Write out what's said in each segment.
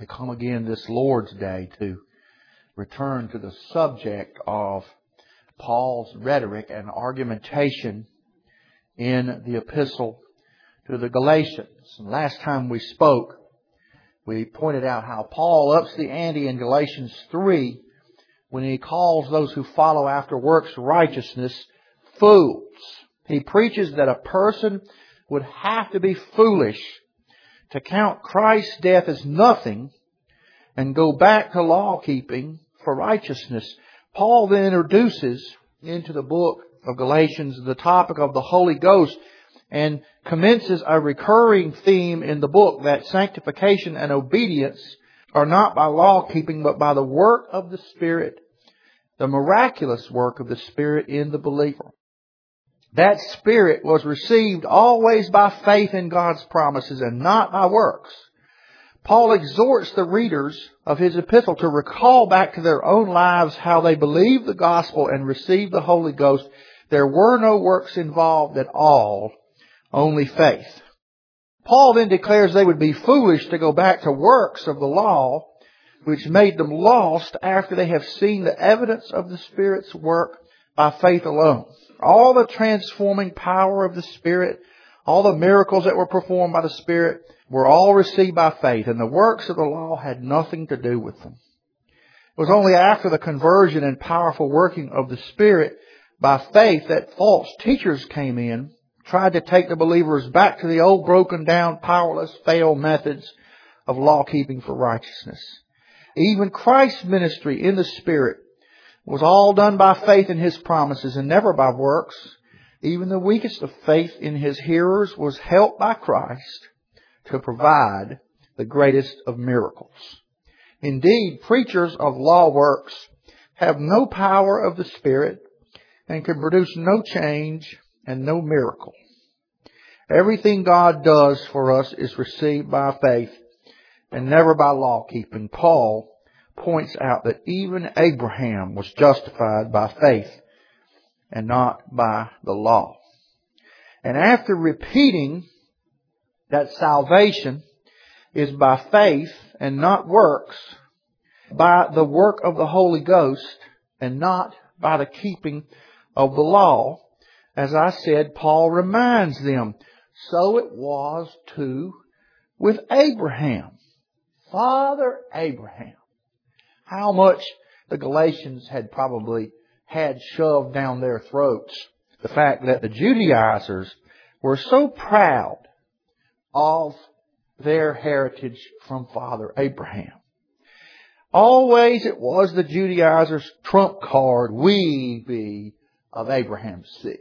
We come again this Lord's Day to return to the subject of Paul's rhetoric and argumentation in the epistle to the Galatians. And last time we spoke, we pointed out how Paul ups the ante in Galatians 3 when he calls those who follow after works righteousness fools. He preaches that a person would have to be foolish to count Christ's death as nothing and go back to law-keeping for righteousness. Paul then introduces into the book of Galatians the topic of the Holy Ghost and commences a recurring theme in the book that sanctification and obedience are not by law-keeping but by the work of the Spirit, the miraculous work of the Spirit in the believer. That Spirit was received always by faith in God's promises and not by works. Paul exhorts the readers of his epistle to recall back to their own lives how they believed the gospel and received the Holy Ghost. There were no works involved at all, only faith. Paul then declares they would be foolish to go back to works of the law, which made them lost after they have seen the evidence of the Spirit's work by faith alone. All the transforming power of the Spirit, all the miracles that were performed by the Spirit were all received by faith, and the works of the law had nothing to do with them. It was only after the conversion and powerful working of the Spirit by faith that false teachers came in, tried to take the believers back to the old broken down, powerless, failed methods of law-keeping for righteousness. Even Christ's ministry in the Spirit was all done by faith in His promises and never by works. Even the weakest of faith in His hearers was helped by Christ to provide the greatest of miracles. Indeed, preachers of law works have no power of the Spirit and can produce no change and no miracle. Everything God does for us is received by faith and never by law-keeping. Paul points out that even Abraham was justified by faith and not by the law. And after repeating that salvation is by faith and not works, by the work of the Holy Ghost and not by the keeping of the law, as I said, Paul reminds them, so it was too with Abraham. Father Abraham. How much the Galatians had probably had shoved down their throats. The fact that the Judaizers were so proud of their heritage from Father Abraham. Always it was the Judaizers' trump card, we be of Abraham's seed.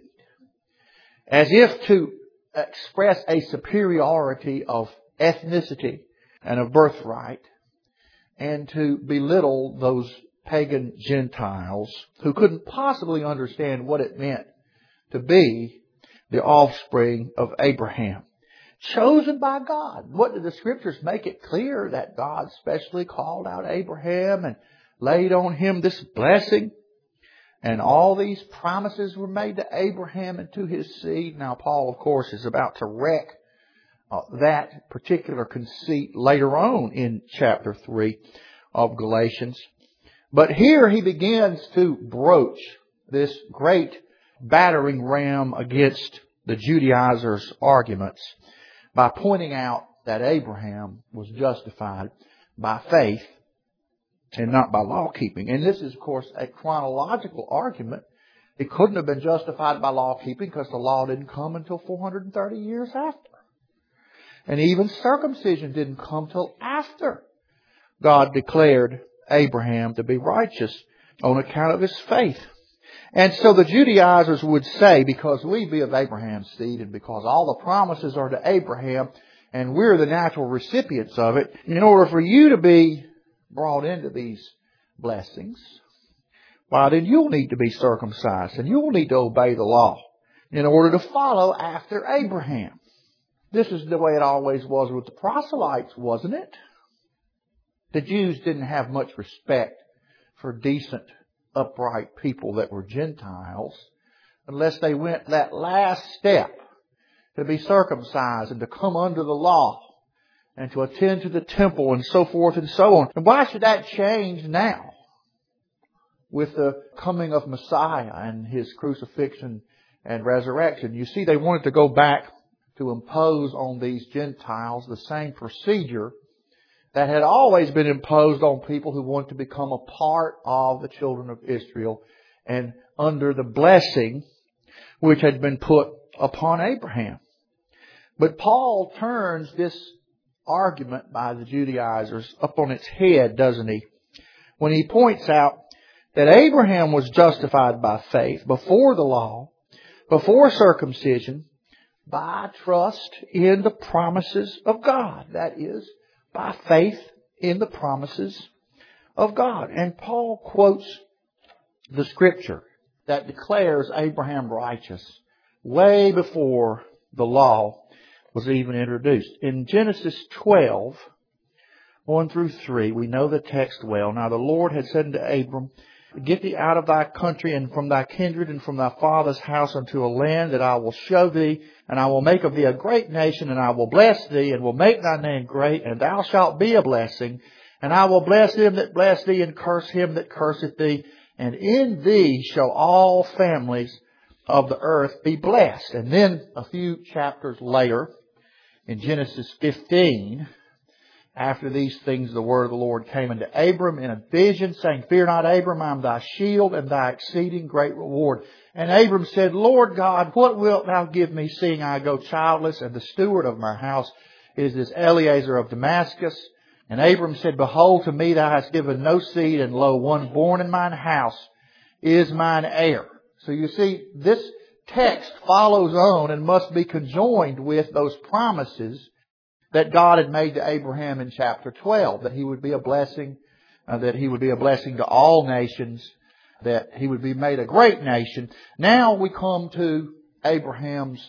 As if to express a superiority of ethnicity and of birthright, and to belittle those pagan Gentiles who couldn't possibly understand what it meant to be the offspring of Abraham. Chosen by God. What did the Scriptures make it clear? That God specially called out Abraham and laid on him this blessing. And all these promises were made to Abraham and to his seed. Now Paul, of course, is about to wreck that particular conceit later on in chapter 3 of Galatians. But here he begins to broach this great battering ram against the Judaizers' arguments by pointing out that Abraham was justified by faith and not by law-keeping. And this is, of course, a chronological argument. It couldn't have been justified by law-keeping because the law didn't come until 430 years after. And even circumcision didn't come till after God declared Abraham to be righteous on account of his faith. And so the Judaizers would say, because we be of Abraham's seed and because all the promises are to Abraham and we're the natural recipients of it, in order for you to be brought into these blessings, why then you'll need to be circumcised and you'll need to obey the law in order to follow after Abraham. This is the way it always was with the proselytes, wasn't it? The Jews didn't have much respect for decent, upright people that were Gentiles unless they went that last step to be circumcised and to come under the law and to attend to the temple and so forth and so on. And why should that change now with the coming of Messiah and His crucifixion and resurrection? You see, they wanted to go back to impose on these Gentiles the same procedure that had always been imposed on people who wanted to become a part of the children of Israel and under the blessing which had been put upon Abraham. But Paul turns this argument by the Judaizers up on its head, doesn't he? When he points out that Abraham was justified by faith before the law, before circumcision, by trust in the promises of God. That is, by faith in the promises of God. And Paul quotes the Scripture that declares Abraham righteous way before the law was even introduced. In Genesis 12, 1 through 3, we know the text well. Now the Lord had said unto Abram, Get thee out of thy country and from thy kindred and from thy father's house unto a land that I will show thee, and I will make of thee a great nation, and I will bless thee, and will make thy name great, and thou shalt be a blessing. And I will bless him that bless thee, and curse him that curseth thee. And in thee shall all families of the earth be blessed. And then a few chapters later, in Genesis 15, after these things, the word of the Lord came unto Abram in a vision, saying, Fear not, Abram, I am thy shield and thy exceeding great reward. And Abram said, Lord God, what wilt thou give me, seeing I go childless, and the steward of my house is this Eliezer of Damascus? And Abram said, Behold, to me thou hast given no seed, and lo, one born in mine house is mine heir. So you see, this text follows on and must be conjoined with those promises that God had made to Abraham in chapter 12, that he would be a blessing, that he would be a blessing to all nations, that he would be made a great nation. Now we come to Abraham's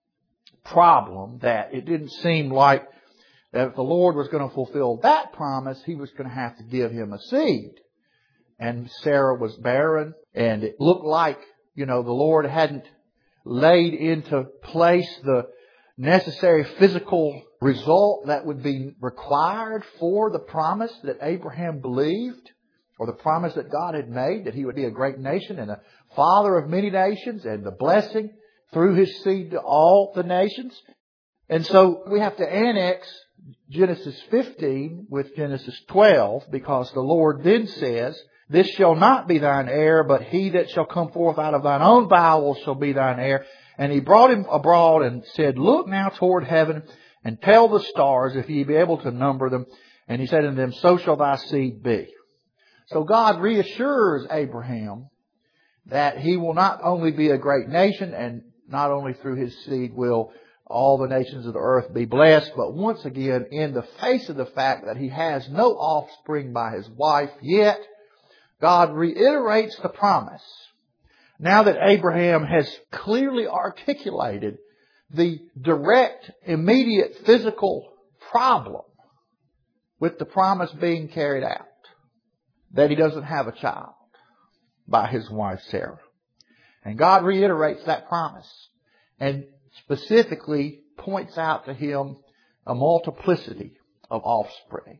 problem, that it didn't seem like that if the Lord was going to fulfill that promise, He was going to have to give him a seed. And Sarah was barren, and it looked like, the Lord hadn't laid into place the necessary physical result that would be required for the promise that Abraham believed, or the promise that God had made, that he would be a great nation and a father of many nations, and the blessing through his seed to all the nations. And so we have to annex Genesis 15 with Genesis 12, because the Lord then says, This shall not be thine heir, but he that shall come forth out of thine own bowels shall be thine heir. And He brought him abroad and said, Look now toward heaven, and tell the stars, if ye be able to number them. And He said unto them, So shall thy seed be. So God reassures Abraham that he will not only be a great nation, and not only through his seed will all the nations of the earth be blessed, but once again, in the face of the fact that he has no offspring by his wife yet, God reiterates the promise. Now that Abraham has clearly articulated the direct, immediate physical problem with the promise being carried out, that he doesn't have a child by his wife Sarah. And God reiterates that promise and specifically points out to him a multiplicity of offspring.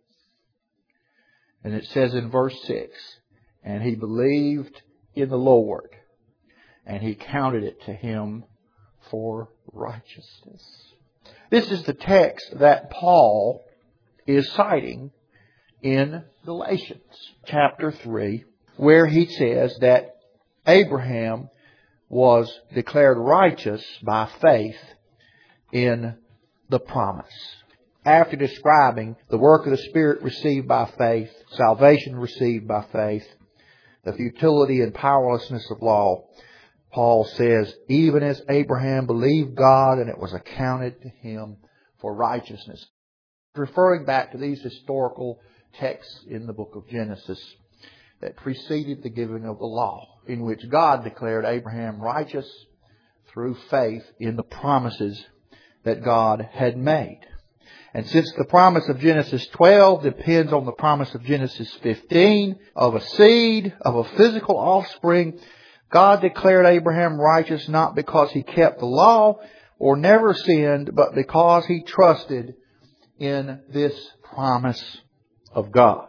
And it says in verse 6, And he believed in the Lord, and He counted it to him for righteousness. This is the text that Paul is citing in Galatians chapter 3, where he says that Abraham was declared righteous by faith in the promise. After describing the work of the Spirit received by faith, salvation received by faith, the futility and powerlessness of law, Paul says, Even as Abraham believed God, and it was accounted to him for righteousness. Referring back to these historical texts in the book of Genesis that preceded the giving of the law, in which God declared Abraham righteous through faith in the promises that God had made. And since the promise of Genesis 12 depends on the promise of Genesis 15 of a seed, of a physical offspring, God declared Abraham righteous not because he kept the law or never sinned, but because he trusted in this promise of God,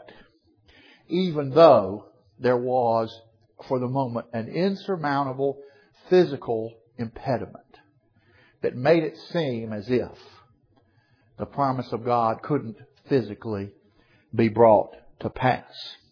even though there was, for the moment, an insurmountable physical impediment that made it seem as if the promise of God couldn't physically be brought to pass.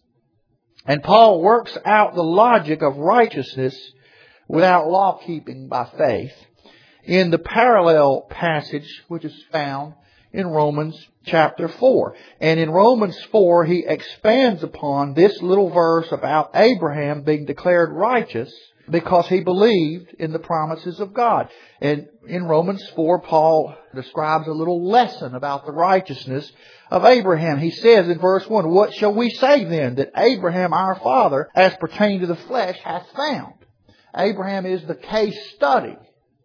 And Paul works out the logic of righteousness without law keeping by faith in the parallel passage which is found in Romans chapter 4. And in Romans 4, he expands upon this little verse about Abraham being declared righteous because he believed in the promises of God. And in Romans 4, Paul describes a little lesson about the righteousness of Abraham. He says in verse 1, "What shall we say then that Abraham our father, as pertaining to the flesh, hath found?" Abraham is the case study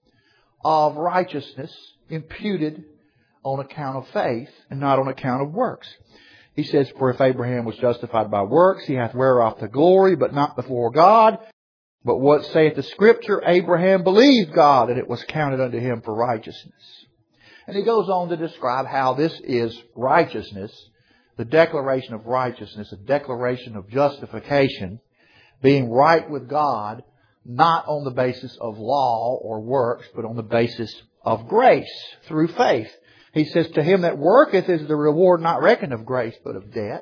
of righteousness imputed on account of faith and not on account of works. He says, "For if Abraham was justified by works, he hath whereof the glory, but not before God. But what saith the Scripture? Abraham believed God, and it was counted unto him for righteousness." And he goes on to describe how this is righteousness, the declaration of righteousness, a declaration of justification, being right with God, not on the basis of law or works, but on the basis of grace through faith. He says, "To him that worketh is the reward not reckoned of grace, but of debt.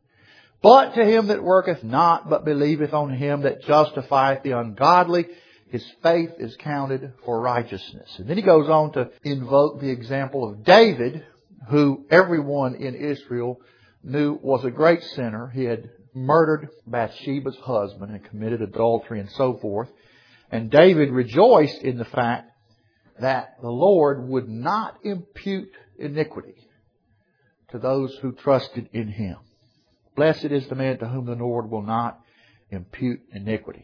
But to him that worketh not, but believeth on him that justifieth the ungodly, his faith is counted for righteousness." And then he goes on to invoke the example of David, who everyone in Israel knew was a great sinner. He had murdered Bathsheba's husband and committed adultery and so forth. And David rejoiced in the fact that the Lord would not impute iniquity to those who trusted in Him. "Blessed is the man to whom the Lord will not impute iniquity."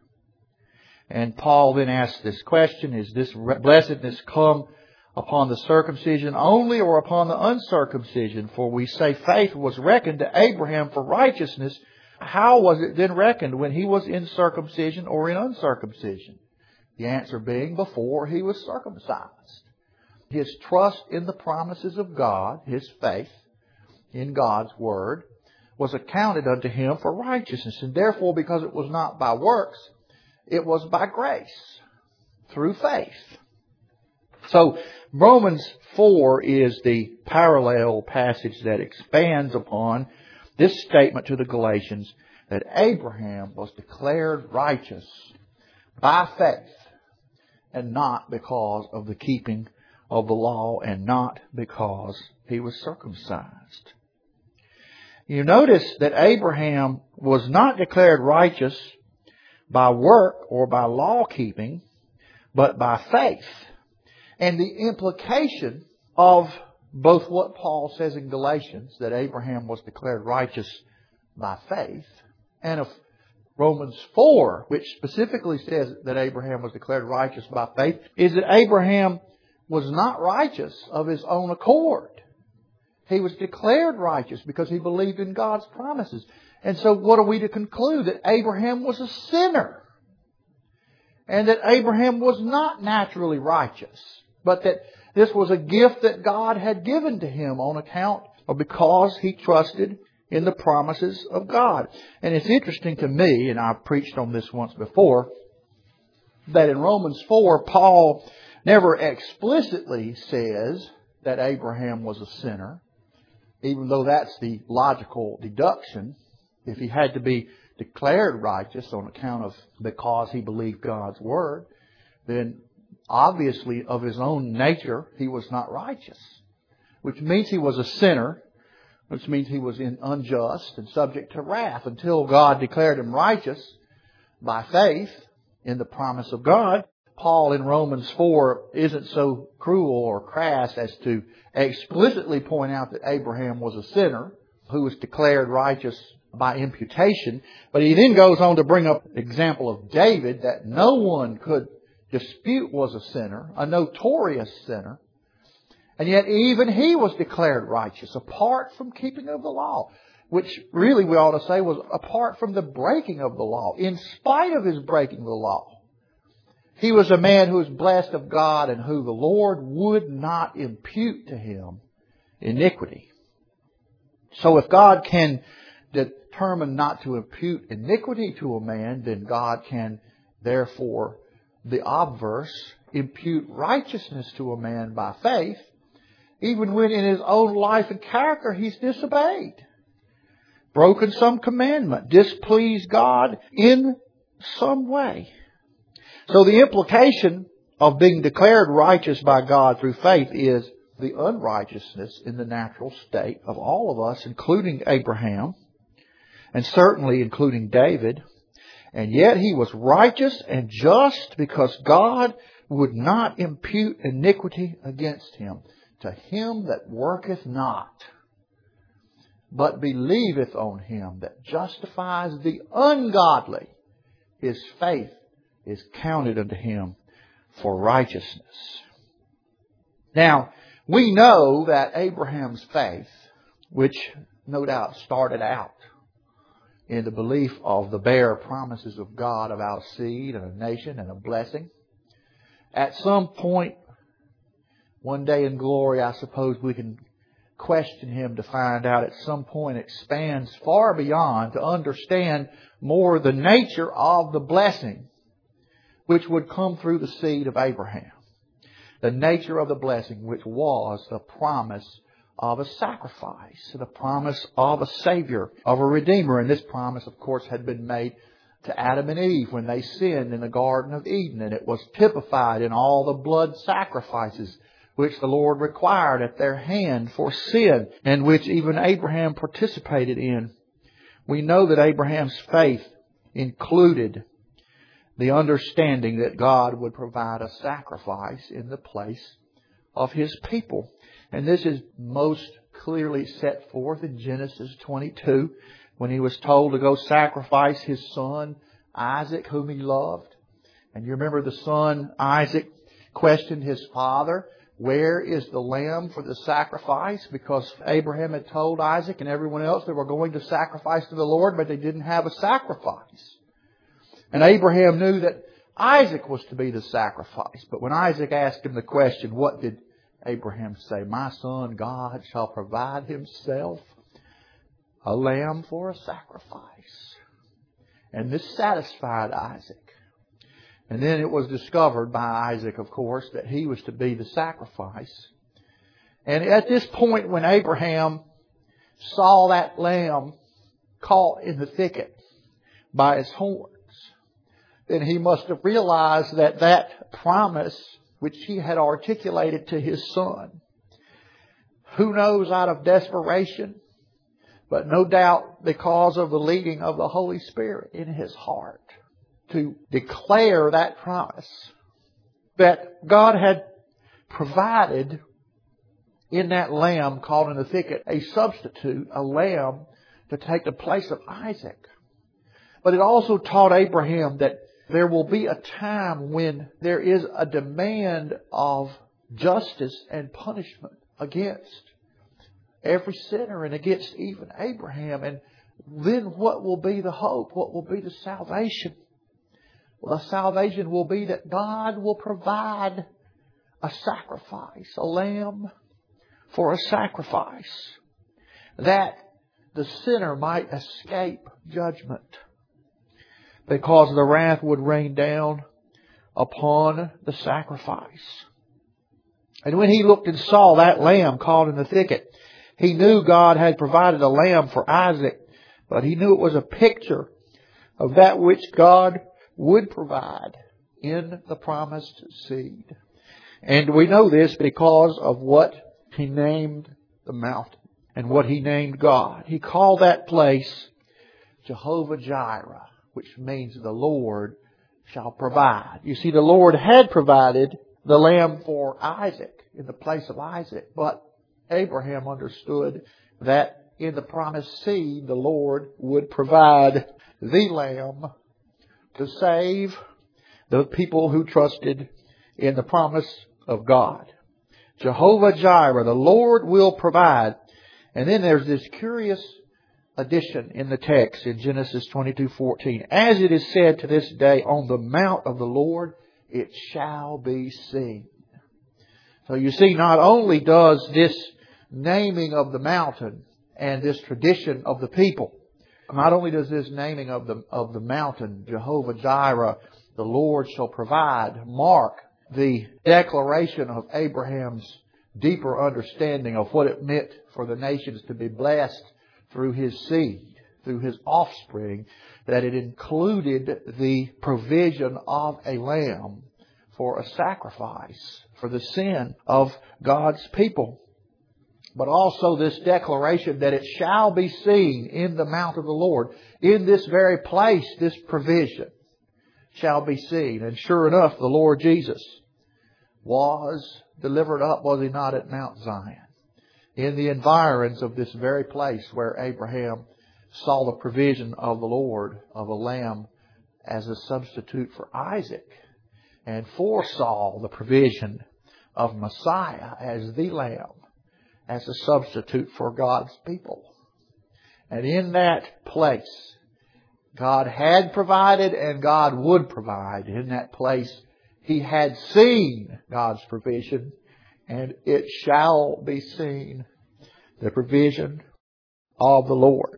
And Paul then asks this question, is this blessedness come upon the circumcision only or upon the uncircumcision? For we say faith was reckoned to Abraham for righteousness. How was it then reckoned when he was in circumcision or in uncircumcision? The answer being before he was circumcised. His trust in the promises of God, his faith in God's Word, was accounted unto him for righteousness. And therefore, because it was not by works, it was by grace, through faith. So, Romans 4 is the parallel passage that expands upon this statement to the Galatians that Abraham was declared righteous by faith and not because of the keeping of the law and not because he was circumcised. You notice that Abraham was not declared righteous by work or by law keeping, but by faith. And the implication of both what Paul says in Galatians, that Abraham was declared righteous by faith, and of Romans 4, which specifically says that Abraham was declared righteous by faith, is that Abraham was not righteous of his own accord. He was declared righteous because he believed in God's promises. And so what are we to conclude? That Abraham was a sinner. And that Abraham was not naturally righteous. But that this was a gift that God had given to him on account or because he trusted in the promises of God. And it's interesting to me, and I've preached on this once before, that in Romans 4, Paul never explicitly says that Abraham was a sinner, even though that's the logical deduction. If he had to be declared righteous on account of because he believed God's Word, then obviously of his own nature he was not righteous, which means he was a sinner, which means he was unjust and subject to wrath until God declared him righteous by faith in the promise of God. Paul in Romans 4 isn't so cruel or crass as to explicitly point out that Abraham was a sinner who was declared righteous by imputation. But he then goes on to bring up the example of David that no one could dispute was a sinner, a notorious sinner. And yet even he was declared righteous apart from keeping of the law, which really we ought to say was apart from the breaking of the law, in spite of his breaking the law. He was a man who was blessed of God and who the Lord would not impute to him iniquity. So if God can determine not to impute iniquity to a man, then God can, therefore, the obverse, impute righteousness to a man by faith, even when in his own life and character he's disobeyed, broken some commandment, displeased God in some way. So the implication of being declared righteous by God through faith is the unrighteousness in the natural state of all of us, including Abraham, and certainly including David. And yet he was righteous and just because God would not impute iniquity against him. To him that worketh not, but believeth on him that justifies the ungodly, his faith is counted unto him for righteousness. Now, we know that Abraham's faith, which no doubt started out in the belief of the bare promises of God about seed and a nation and a blessing, at some point, one day in glory, I suppose we can question him to find out at some point expands far beyond to understand more the nature of the blessing which would come through the seed of Abraham. The nature of the blessing which was the promise of a sacrifice, the promise of a Savior, of a Redeemer. And this promise, of course, had been made to Adam and Eve when they sinned in the Garden of Eden. And it was typified in all the blood sacrifices which the Lord required at their hand for sin, and which even Abraham participated in. We know that Abraham's faith included the understanding that God would provide a sacrifice in the place of His people. And this is most clearly set forth in Genesis 22, when he was told to go sacrifice his son Isaac, whom he loved. And you remember the son Isaac questioned his father, "Where is the lamb for the sacrifice?" Because Abraham had told Isaac and everyone else they were going to sacrifice to the Lord, but they didn't have a sacrifice. And Abraham knew that Isaac was to be the sacrifice. But when Isaac asked him the question, what did Abraham say? "My son, God shall provide Himself a lamb for a sacrifice." And this satisfied Isaac. And then it was discovered by Isaac, of course, that he was to be the sacrifice. And at this point, when Abraham saw that lamb caught in the thicket by its horns, then he must have realized that that promise which he had articulated to his son, who knows, out of desperation, but no doubt because of the leading of the Holy Spirit in his heart, to declare that promise that God had provided in that lamb caught in the thicket a substitute, a lamb to take the place of Isaac. But it also taught Abraham that there will be a time when there is a demand of justice and punishment against every sinner and against even Abraham. And then what will be the hope? What will be the salvation? Well, the salvation will be that God will provide a sacrifice, a lamb for a sacrifice, that the sinner might escape judgment, because the wrath would rain down upon the sacrifice. And when he looked and saw that lamb caught in the thicket, he knew God had provided a lamb for Isaac, but he knew it was a picture of that which God would provide in the promised seed. And we know this because of what he named the mountain and what he named God. He called that place Jehovah Jireh, which means the Lord shall provide. You see, the Lord had provided the lamb for Isaac in the place of Isaac, but Abraham understood that in the promised seed, the Lord would provide the lamb to save the people who trusted in the promise of God. Jehovah Jireh, the Lord will provide. And then there's this curious addition in the text in Genesis 22:14. As it is said to this day, on the mount of the Lord it shall be seen. So you see, not only does this naming of the mountain and this tradition of the people. Not only does this naming of the mountain, Jehovah Jireh, the Lord shall provide, mark the declaration of Abraham's deeper understanding of what it meant for the nations to be blessed through his seed, through his offspring, that it included the provision of a lamb for a sacrifice for the sin of God's people. But also this declaration that it shall be seen in the mount of the Lord. In this very place, this provision shall be seen. And sure enough, the Lord Jesus was delivered up, was He not, at Mount Zion, in the environs of this very place where Abraham saw the provision of the Lord of a lamb as a substitute for Isaac, and foresaw the provision of Messiah as the lamb, as a substitute for God's people. And in that place, God had provided and God would provide. In that place, He had seen God's provision, and it shall be seen, the provision of the Lord.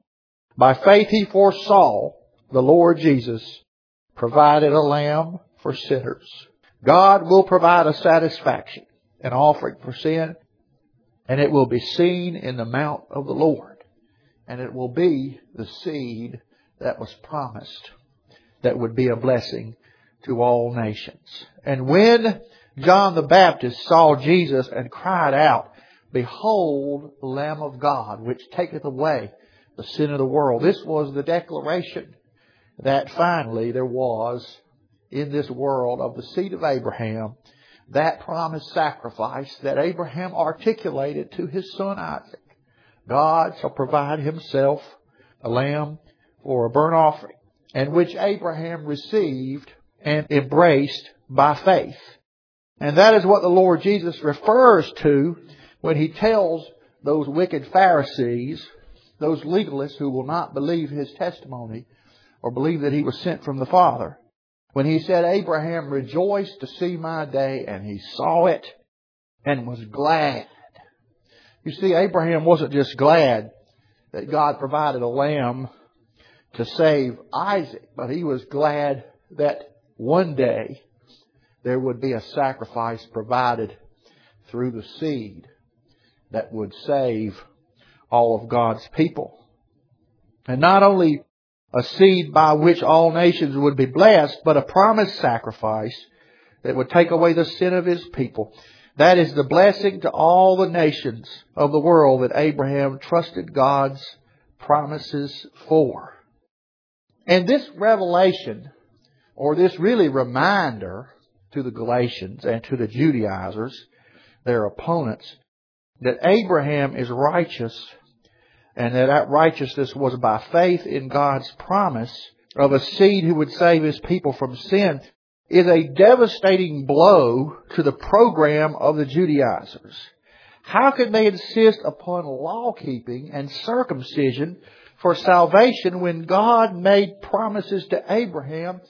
By faith He foresaw the Lord Jesus provided a lamb for sinners. God will provide a satisfaction, an offering for sin, and it will be seen in the mount of the Lord. And it will be the seed that was promised, that would be a blessing to all nations. And when John the Baptist saw Jesus and cried out, "Behold, the Lamb of God, which taketh away the sin of the world," this was the declaration that finally there was in this world of the seed of Abraham, that promised sacrifice that Abraham articulated to his son Isaac. God shall provide Himself a lamb for a burnt offering, and which Abraham received and embraced by faith. And that is what the Lord Jesus refers to when He tells those wicked Pharisees, those legalists who will not believe His testimony or believe that He was sent from the Father. When He said, "Abraham rejoiced to see my day, and he saw it and was glad." You see, Abraham wasn't just glad that God provided a lamb to save Isaac, but he was glad that one day there would be a sacrifice provided through the seed that would save all of God's people. And not only a seed by which all nations would be blessed, but a promised sacrifice that would take away the sin of His people. That is the blessing to all the nations of the world that Abraham trusted God's promises for. And this revelation, or this really reminder to the Galatians and to the Judaizers, their opponents, that Abraham is righteous, and that righteousness was by faith in God's promise of a seed who would save His people from sin, is a devastating blow to the program of the Judaizers. How could they insist upon law-keeping and circumcision for salvation when God made promises to Abraham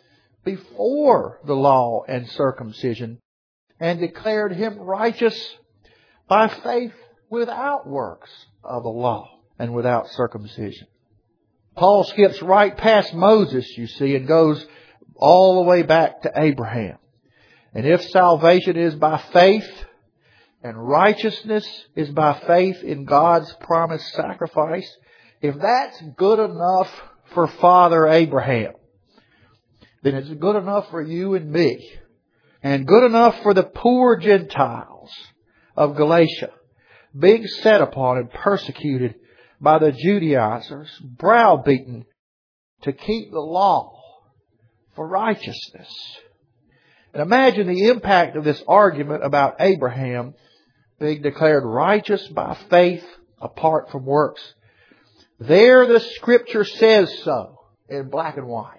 before the law and circumcision and declared him righteous by faith without works of the law and without circumcision? Paul skips right past Moses, you see, and goes all the way back to Abraham. And if salvation is by faith and righteousness is by faith in God's promised sacrifice, if that's good enough for Father Abraham, then it's good enough for you and me, and good enough for the poor Gentiles of Galatia, being set upon and persecuted by the Judaizers, browbeaten to keep the law for righteousness. And imagine the impact of this argument about Abraham being declared righteous by faith apart from works. There the Scripture says so in black and white.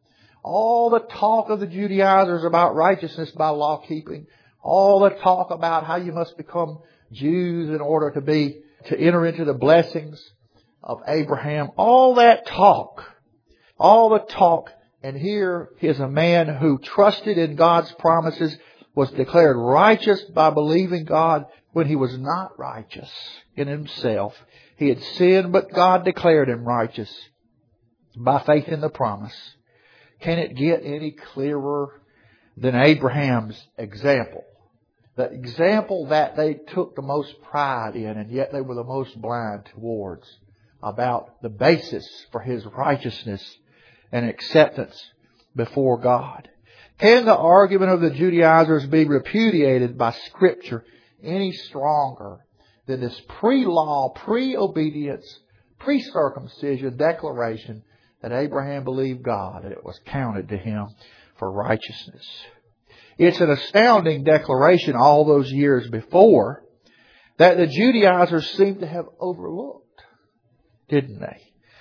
All the talk of the Judaizers about righteousness by law keeping, all the talk about how you must become Jews in order to enter into the blessings of Abraham, all that talk, and here is a man who trusted in God's promises, was declared righteous by believing God, when he was not righteous in himself. He had sinned, but God declared him righteous by faith in the promise. Can it get any clearer than Abraham's example? The example that they took the most pride in, and yet they were the most blind towards, about the basis for his righteousness and acceptance before God. Can the argument of the Judaizers be repudiated by Scripture any stronger than this pre-law, pre-obedience, pre-circumcision declaration that Abraham believed God and it was counted to him for righteousness? It's an astounding declaration all those years before that the Judaizers seem to have overlooked, didn't they?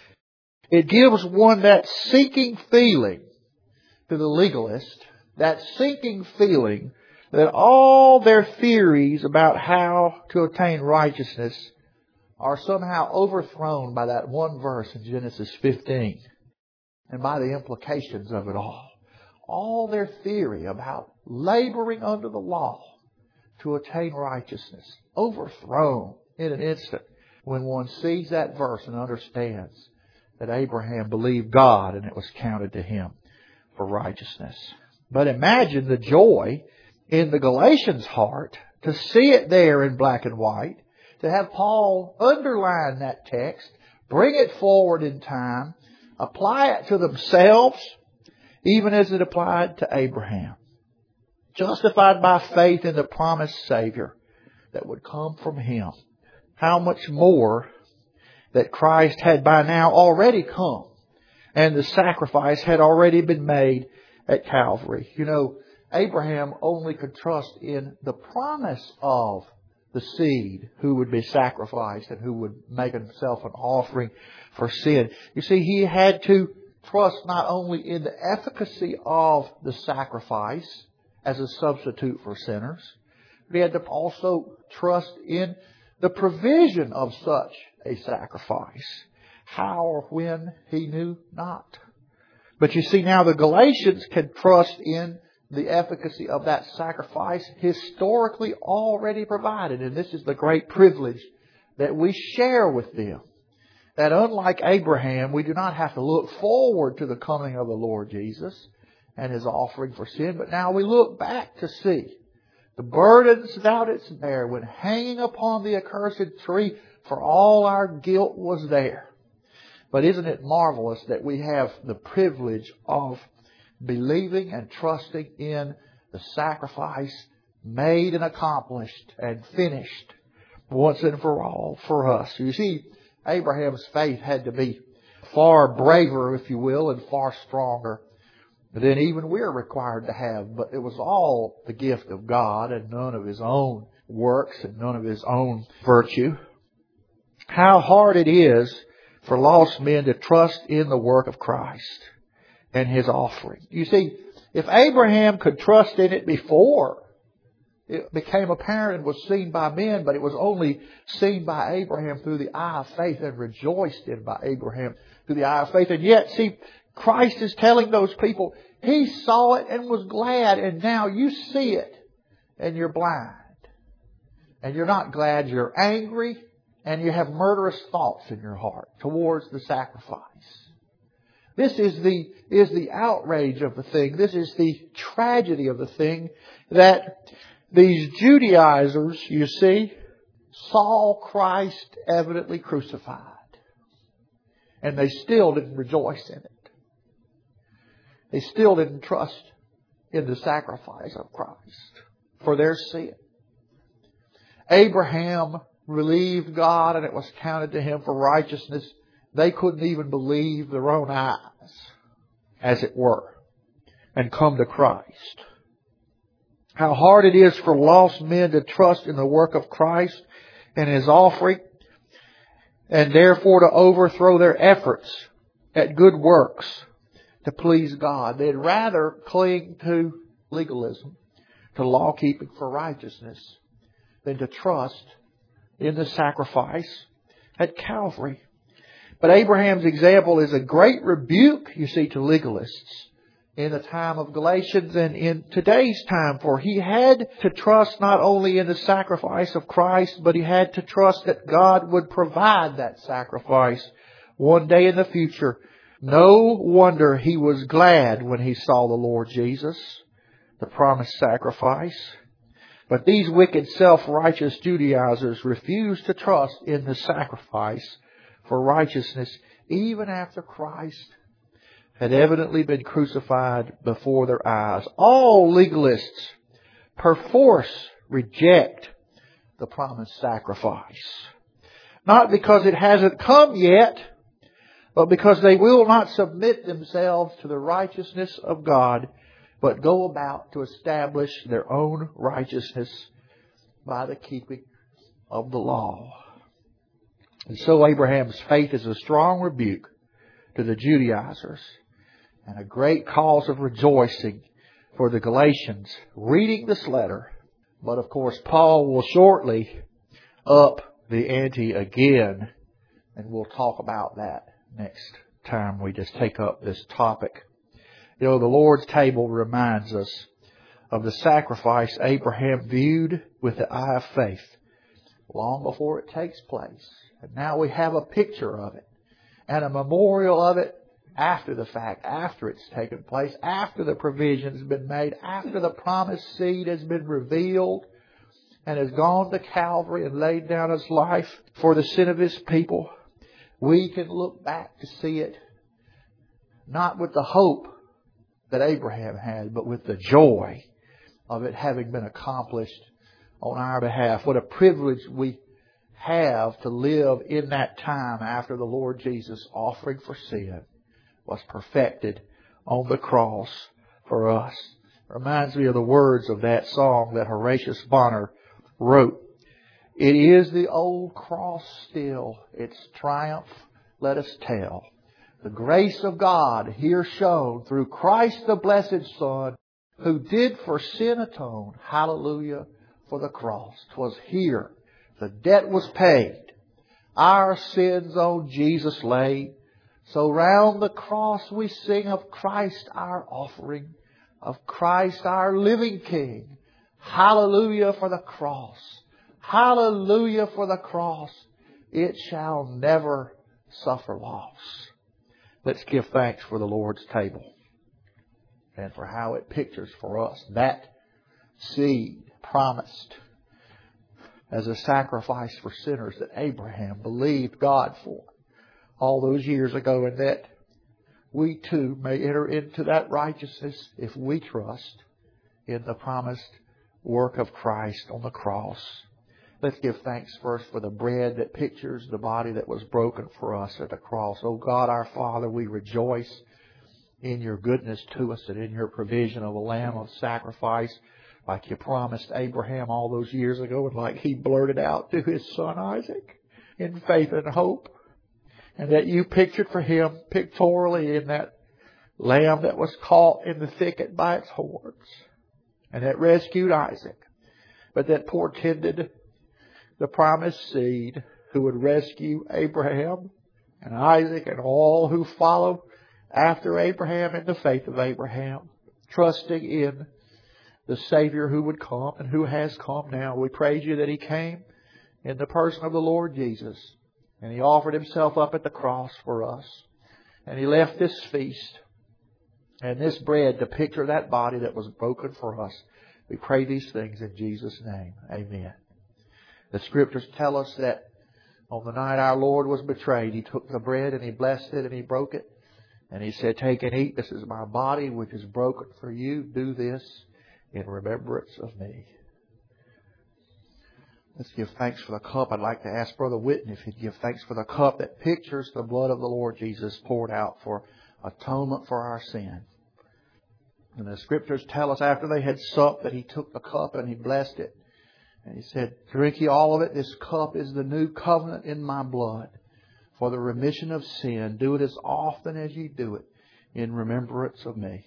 It gives one that sinking feeling to the legalist, that sinking feeling that all their theories about how to attain righteousness are somehow overthrown by that one verse in Genesis 15 and by the implications of it all. All their theory about laboring under the law to attain righteousness overthrown in an instant when one sees that verse and understands that Abraham believed God and it was counted to him for righteousness. But imagine the joy in the Galatians' heart to see it there in black and white, to have Paul underline that text, bring it forward in time, apply it to themselves, even as it applied to Abraham. Justified by faith in the promised Savior that would come from him. How much more that Christ had by now already come and the sacrifice had already been made at Calvary. You know, Abraham only could trust in the promise of the seed who would be sacrificed and who would make himself an offering for sin. You see, he had to trust not only in the efficacy of the sacrifice as a substitute for sinners, but he had to also trust in the provision of such a sacrifice. How or when he knew not. But you see, now the Galatians can trust in the efficacy of that sacrifice historically already provided. And this is the great privilege that we share with them. That unlike Abraham, we do not have to look forward to the coming of the Lord Jesus and His offering for sin, but now we look back to see the burdens thou didst bear when hanging upon the accursed tree, for all our guilt was there. But isn't it marvelous that we have the privilege of believing and trusting in the sacrifice made and accomplished and finished once and for all for us? You see, Abraham's faith had to be far braver, if you will, and far stronger than even we're required to have. But it was all the gift of God and none of his own works and none of his own virtue. How hard it is for lost men to trust in the work of Christ and His offering. You see, if Abraham could trust in it before it became apparent and was seen by men, but it was only seen by Abraham through the eye of faith and rejoiced in by Abraham through the eye of faith. And yet, see, Christ is telling those people, He saw it and was glad, and now you see it and you're blind. And you're not glad, you're angry, and you have murderous thoughts in your heart towards the sacrifice. This is the outrage of the thing. This is the tragedy of the thing, that these Judaizers, you see, saw Christ evidently crucified. And they still didn't rejoice in it. They still didn't trust in the sacrifice of Christ for their sin. Abraham believed God and it was counted to him for righteousness. They couldn't even believe their own eyes, as it were, and come to Christ. How hard it is for lost men to trust in the work of Christ and His offering, and therefore to overthrow their efforts at good works to please God. They'd rather cling to legalism, to law keeping for righteousness, than to trust in the sacrifice at Calvary. But Abraham's example is a great rebuke, you see, to legalists in the time of Galatians and in today's time. For he had to trust not only in the sacrifice of Christ, but he had to trust that God would provide that sacrifice one day in the future. No wonder he was glad when he saw the Lord Jesus, the promised sacrifice. But these wicked, self-righteous Judaizers refused to trust in the sacrifice for righteousness even after Christ had evidently been crucified before their eyes. All legalists perforce reject the promised sacrifice. Not because it hasn't come yet, but because they will not submit themselves to the righteousness of God, but go about to establish their own righteousness by the keeping of the law. And so Abraham's faith is a strong rebuke to the Judaizers and a great cause of rejoicing for the Galatians reading this letter. But of course, Paul will shortly up the ante again, and we'll talk about that next time we just take up this topic. You know, the Lord's table reminds us of the sacrifice Abraham viewed with the eye of faith long before it takes place. And now we have a picture of it and a memorial of it after the fact, after it's taken place, after the provision's been made, after the promised seed has been revealed and has gone to Calvary and laid down his life for the sin of his people. We can look back to see it not with the hope that Abraham had, but with the joy of it having been accomplished on our behalf. What a privilege we have to live in that time after the Lord Jesus' offering for sin was perfected on the cross for us. It reminds me of the words of that song that Horatius Bonner wrote. It is the old cross still, its triumph let us tell. The grace of God here shown through Christ the blessed Son, who did for sin atone. Hallelujah for the cross. 'Twas here the debt was paid, our sins on Jesus laid. So round the cross we sing of Christ our offering, of Christ our living King. Hallelujah for the cross. Hallelujah for the cross. It shall never suffer loss. Let's give thanks for the Lord's table and for how it pictures for us that seed promised as a sacrifice for sinners that Abraham believed God for all those years ago, and that we too may enter into that righteousness if we trust in the promised work of Christ on the cross. Let's give thanks first for the bread that pictures the body that was broken for us at the cross. Oh God, our Father, we rejoice in your goodness to us and in your provision of a lamb of sacrifice like you promised Abraham all those years ago and like he blurted out to his son Isaac in faith and hope. And that you pictured for him pictorially in that lamb that was caught in the thicket by its horns and that rescued Isaac, but that portended the promised seed who would rescue Abraham and Isaac and all who follow after Abraham in the faith of Abraham, trusting in the Savior who would come and who has come now. We praise you that he came in the person of the Lord Jesus, and he offered himself up at the cross for us, and he left this feast and this bread to picture that body that was broken for us. We pray these things in Jesus' name. Amen. The Scriptures tell us that on the night our Lord was betrayed, he took the bread and he blessed it and he broke it. And he said, take and eat. This is my body which is broken for you. Do this in remembrance of me. Let's give thanks for the cup. I'd like to ask Brother Whitten if he'd give thanks for the cup that pictures the blood of the Lord Jesus poured out for atonement for our sin. And the Scriptures tell us after they had supped that he took the cup and he blessed it. And he said, drink ye all of it. This cup is the new covenant in my blood for the remission of sin. Do it as often as ye do it in remembrance of me.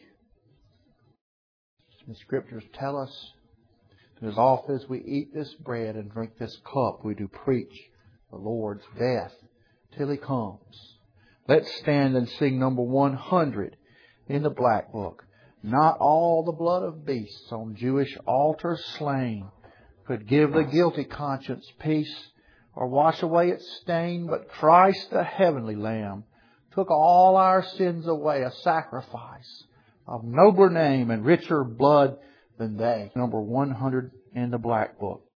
The Scriptures tell us that as often as we eat this bread and drink this cup, we do preach the Lord's death till he comes. Let's stand and sing number 100 in the Black Book. Not all the blood of beasts on Jewish altars slain could give the guilty conscience peace or wash away its stain, but Christ, the heavenly Lamb, took all our sins away, a sacrifice of nobler name and richer blood than they. Number 100 in the Black Book.